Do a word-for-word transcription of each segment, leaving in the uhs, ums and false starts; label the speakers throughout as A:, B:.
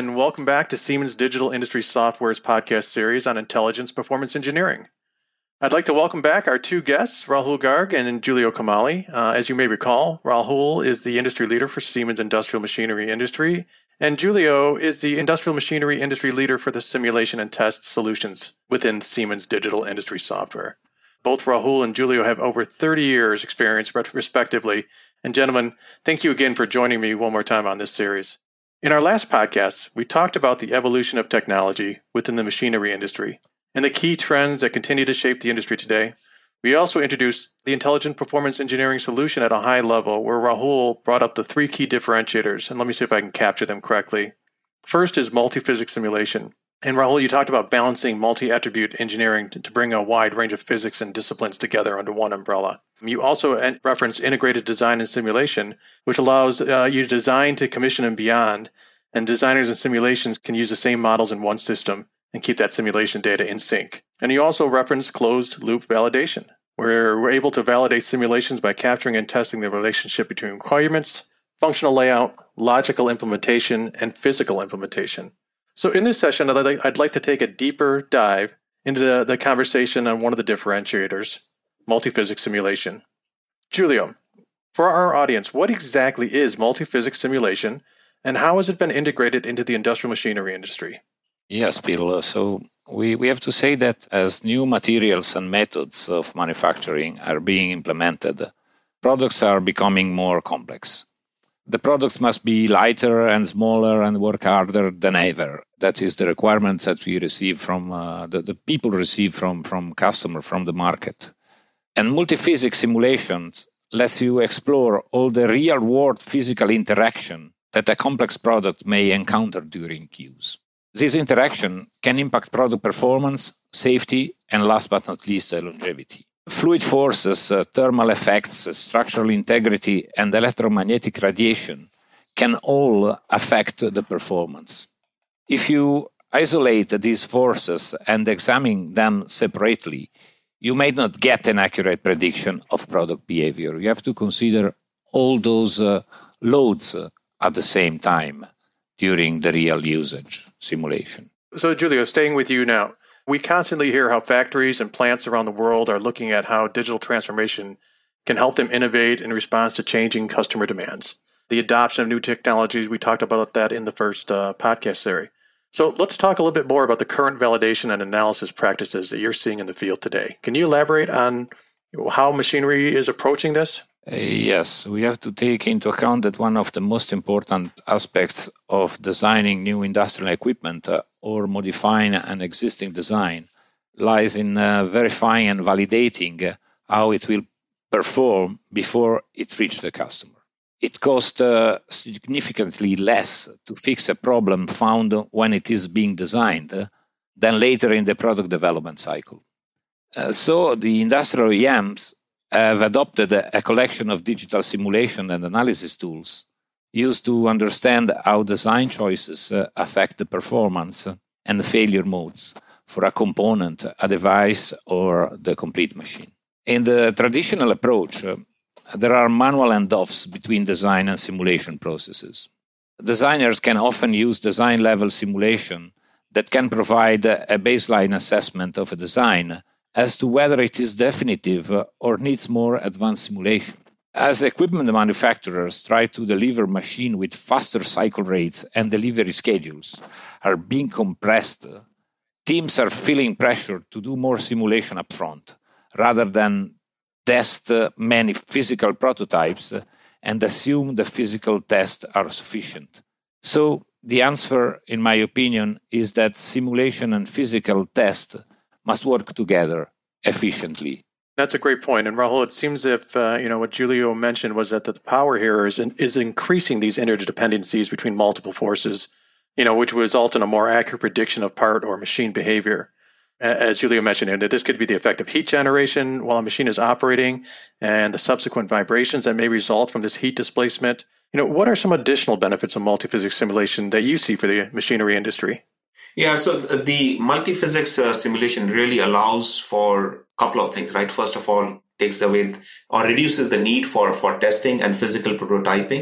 A: and welcome back to Siemens Digital Industry Software's podcast series on intelligence performance engineering. I'd like to welcome back our two guests, Rahul Garg and Giulio Camali. Uh, as you may recall, Rahul is the industry leader for Siemens Industrial Machinery Industry, and Giulio is the industrial machinery industry leader for the simulation and test solutions within Siemens Digital Industry Software. Both Rahul and Giulio have over thirty years experience respectively. And gentlemen, thank you again for joining me one more time on this series. In our last podcast, we talked about the evolution of technology within the machinery industry and the key trends that continue to shape the industry today. We also introduced the intelligent performance engineering solution at a high level, where Rahul brought up the three key differentiators, and let me see if I can capture them correctly. First is multi-physics simulation. And Rahul, you talked about balancing multi-attribute engineering to bring a wide range of physics and disciplines together under one umbrella. You also referenced integrated design and simulation, which allows uh, you to design to commission and beyond, and designers and simulations can use the same models in one system and keep that simulation data in sync. And you also referenced closed-loop validation, where we're able to validate simulations by capturing and testing the relationship between requirements, functional layout, logical implementation, and physical implementation. So in this session, I'd like, I'd like to take a deeper dive into the, the conversation on one of the differentiators, multi-physics simulation. Giulio, for our audience, what exactly is multi-physics simulation, and how has it been integrated into the industrial machinery industry?
B: Yes, Bill. So we, we have to say that as new materials and methods of manufacturing are being implemented, products are becoming more complex. The products must be lighter and smaller and work harder than ever. That is the requirements that we receive from, uh, the, the people receive from, from customer, from the market. And multi-physics simulations lets you explore all the real-world physical interaction that a complex product may encounter during use. This interaction can impact product performance, safety, and last but not least, longevity. Fluid forces, uh, thermal effects, uh, structural integrity, and electromagnetic radiation can all affect the performance. If you isolate these forces and examine them separately, you may not get an accurate prediction of product behavior. You have to consider all those uh, loads uh, at the same time during the real usage simulation.
A: So, Giulio, staying with you now. We constantly hear how factories and plants around the world are looking at how digital transformation can help them innovate in response to changing customer demands. The adoption of new technologies, we talked about that in the first uh, podcast series. So let's talk a little bit more about the current validation and analysis practices that you're seeing in the field today. Can you elaborate on how machinery is approaching this?
B: Uh, yes, we have to take into account that one of the most important aspects of designing new industrial equipment uh, or modifying an existing design lies in uh, verifying and validating uh, how it will perform before it reaches the customer. It costs uh, significantly less to fix a problem found when it is being designed uh, than later in the product development cycle. Uh, so the industrial O E Ms have adopted a collection of digital simulation and analysis tools used to understand how design choices uh, affect the performance and the failure modes for a component, a device, or the complete machine. In the traditional approach, uh, there are manual handoffs between design and simulation processes. Designers can often use design-level simulation that can provide a baseline assessment of a design as to whether it is definitive or needs more advanced simulation. As equipment manufacturers try to deliver machines with faster cycle rates and delivery schedules are being compressed, teams are feeling pressure to do more simulation upfront rather than test many physical prototypes and assume the physical tests are sufficient. So the answer, in my opinion, is that simulation and physical test must work together efficiently.
A: That's a great point. And Rahul, it seems if uh, you know what Giulio mentioned was that the power here is in, is increasing these interdependencies between multiple forces, you know, which would result in a more accurate prediction of part or machine behavior. As Giulio mentioned, that this could be the effect of heat generation while a machine is operating and the subsequent vibrations that may result from this heat displacement. You know, what are some additional benefits of multi-physics simulation that you see for the machinery industry?
C: Yeah, so the multi-physics uh, simulation really allows for a couple of things, right? First of all, takes away or reduces the need for, for testing and physical prototyping.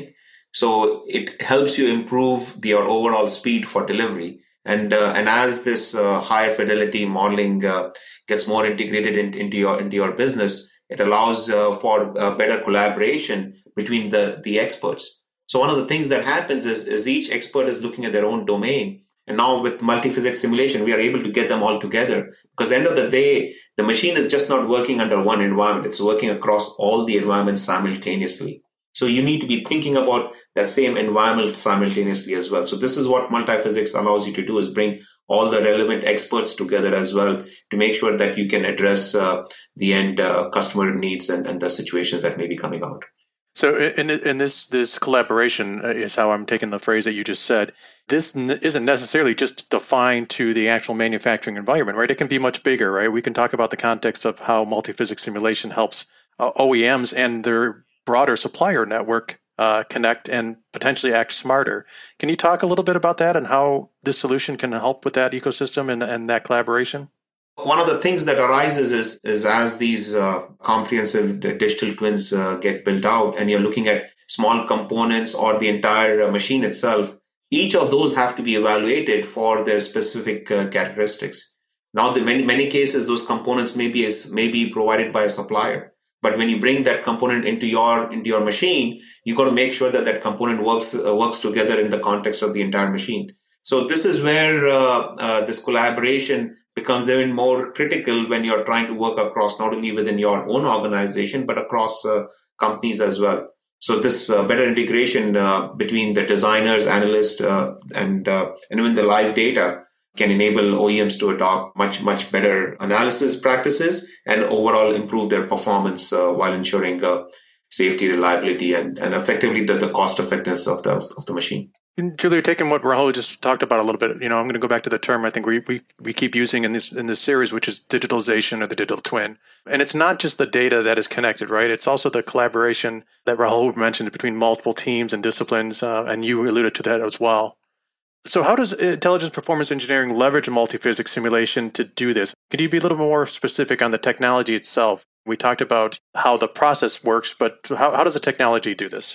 C: So it helps you improve your overall speed for delivery. And uh, and as this uh, higher fidelity modeling uh, gets more integrated in, into your into your business, it allows uh, for uh, better collaboration between the the experts. So one of the things that happens is, is each expert is looking at their own domain. And now with multi-physics simulation, we are able to get them all together. Because at the end of the day, the machine is just not working under one environment. It's working across all the environments simultaneously. So you need to be thinking about that same environment simultaneously as well. So this is what multi-physics allows you to do, is bring all the relevant experts together as well to make sure that you can address uh, the end uh, customer needs and, and the situations that may be coming out.
A: So in, in this this collaboration is how I'm taking the phrase that you just said. This n- isn't necessarily just defined to the actual manufacturing environment, right? It can be much bigger, right? We can talk about the context of how multi-physics simulation helps uh, O E Ms and their broader supplier network uh, connect and potentially act smarter. Can you talk a little bit about that and how this solution can help with that ecosystem and, and that collaboration?
C: One of the things that arises is, is as these uh, comprehensive digital twins uh, get built out and you're looking at small components or the entire uh, machine itself, each of those have to be evaluated for their specific uh, characteristics. Now, in many, many cases, those components may be, may be provided by a supplier. But when you bring that component into your into your machine, you got to make sure that that component works uh, works together in the context of the entire machine. So this is where uh, uh, this collaboration becomes even more critical when you're trying to work across not only within your own organization, but across uh, companies as well. So this uh, better integration uh, between the designers, analysts, uh, and uh, and even the live data can enable O E Ms to adopt much, much better analysis practices and overall improve their performance uh, while ensuring uh, safety, reliability, and, and effectively the, the cost effectiveness of the of the machine.
A: And Julia, taking what Rahul just talked about a little bit, you know, I'm going to go back to the term I think we, we we keep using in this in this series, which is digitalization or the digital twin. And it's not just the data that is connected, right? It's also the collaboration that Rahul mentioned between multiple teams and disciplines, uh, and you alluded to that as well. So how does intelligence performance engineering leverage a multi-physics simulation to do this? Could you be a little more specific on the technology itself? We talked about how the process works, but how, how does the technology do this?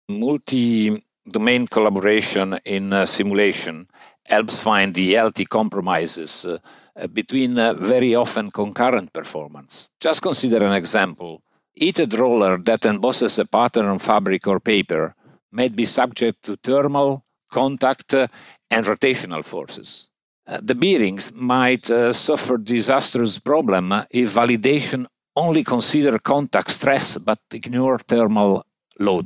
B: Multi-domain collaboration in uh, simulation helps find the healthy compromises uh, between uh, very often concurrent performance. Just consider an example. Heated roller that embosses a pattern on fabric or paper may be subject to thermal, contact, uh, and rotational forces. Uh, the bearings might uh, suffer disastrous problem if validation only consider contact stress but ignore thermal load.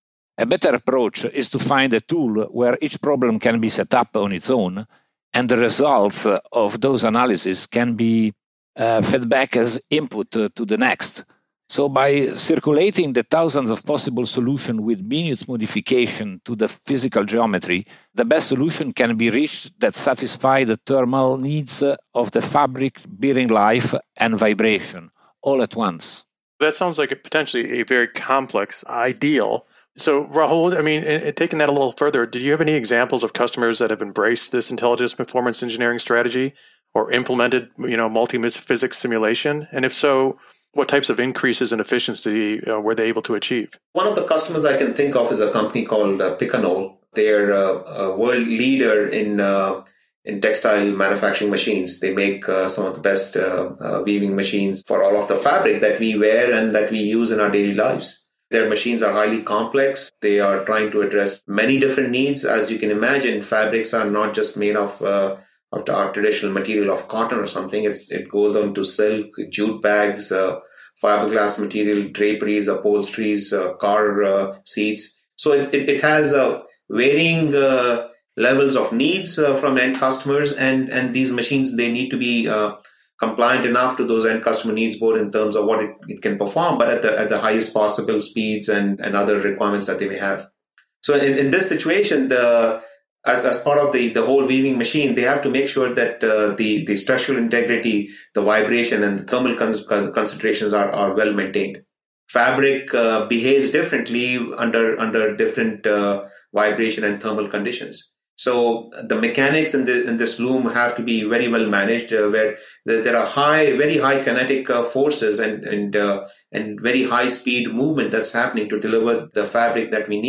B: A better approach is to find a tool where each problem can be set up on its own, and the results of those analyses can be uh, fed back as input uh, to the next. So by circulating the thousands of possible solutions with minute modification to the physical geometry, the best solution can be reached that satisfy the thermal needs of the fabric, bearing life, and vibration all at once.
A: That sounds like a potentially a very complex ideal. So Rahul, I mean, in, taking that a little further, do you have any examples of customers that have embraced this intelligence performance engineering strategy or implemented, you know, multi-physics simulation? And if so, what types of increases in efficiency uh, were they able to achieve?
C: One of the customers I can think of is a company called uh, Picanol. They're uh, a world leader in uh, in textile manufacturing machines. They make uh, some of the best uh, uh, weaving machines for all of the fabric that we wear and that we use in our daily lives. Their machines are highly complex. They are trying to address many different needs. As you can imagine, fabrics are not just made of uh, of our traditional material of cotton or something. It's, it goes on to silk, jute bags, uh, fiberglass material, draperies, upholsteries, uh, car uh, seats. So it, it, it has uh, varying uh, levels of needs uh, from end customers, and, and these machines, they need to be uh, compliant enough to those end customer needs, both in terms of what it, it can perform, but at the at the highest possible speeds and, and other requirements that they may have. So in, in this situation, the As, as part of the, the whole weaving machine, they have to make sure that uh, the, the structural integrity, the vibration, and the thermal con- concentrations are, are well maintained. Fabric uh, behaves differently under under different uh, vibration and thermal conditions. So the mechanics in, the, in this loom have to be very well managed, uh, where there are high, very high kinetic uh, forces and and uh, and very high speed movement that's happening to deliver the fabric that we need.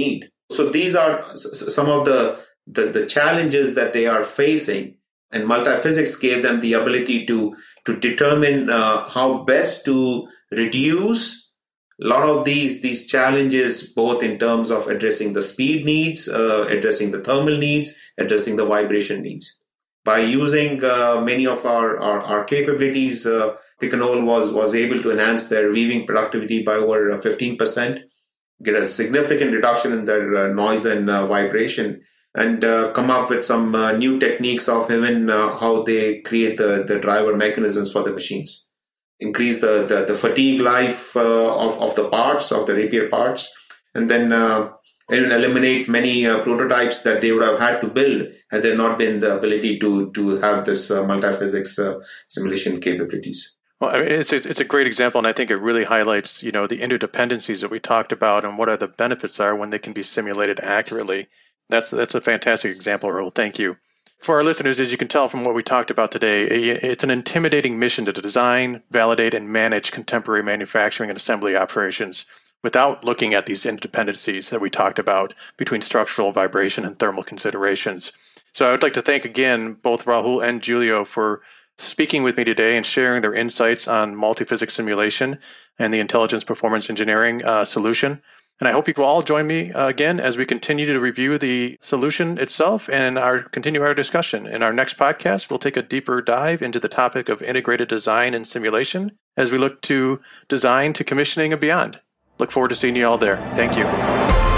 C: So these are some of the, the, the challenges that they are facing. And multiphysics gave them the ability to, to determine uh, how best to reduce a lot of these, these challenges, both in terms of addressing the speed needs, uh, addressing the thermal needs, addressing the vibration needs. By using uh, many of our, our, our capabilities, uh, Picanol was, was able to enhance their weaving productivity by over fifteen percent, get a significant reduction in their uh, noise and uh, vibration, and uh, come up with some uh, new techniques of even uh, how they create the, the driver mechanisms for the machines. Increase the, the, the fatigue life uh, of, of the parts, of the repair parts, and then uh, even eliminate many uh, prototypes that they would have had to build had there not been the ability to, to have this uh, multiphysics uh, simulation capabilities.
A: Well, I mean, it's, it's a great example, and I think it really highlights, you know, the interdependencies that we talked about and what are the benefits are when they can be simulated accurately. That's that's a fantastic example, Rahul. Thank you. For our listeners, as you can tell from what we talked about today, it's an intimidating mission to design, validate, and manage contemporary manufacturing and assembly operations without looking at these interdependencies that we talked about between structural, vibration, and thermal considerations. So I would like to thank again both Rahul and Giulio for speaking with me today and sharing their insights on multiphysics simulation and the intelligence performance engineering uh, solution. And I hope you will all join me uh, again as we continue to review the solution itself and our continue our discussion. In our next podcast, we'll take a deeper dive into the topic of integrated design and simulation as we look to design to commissioning and beyond. Look forward to seeing you all there. Thank you.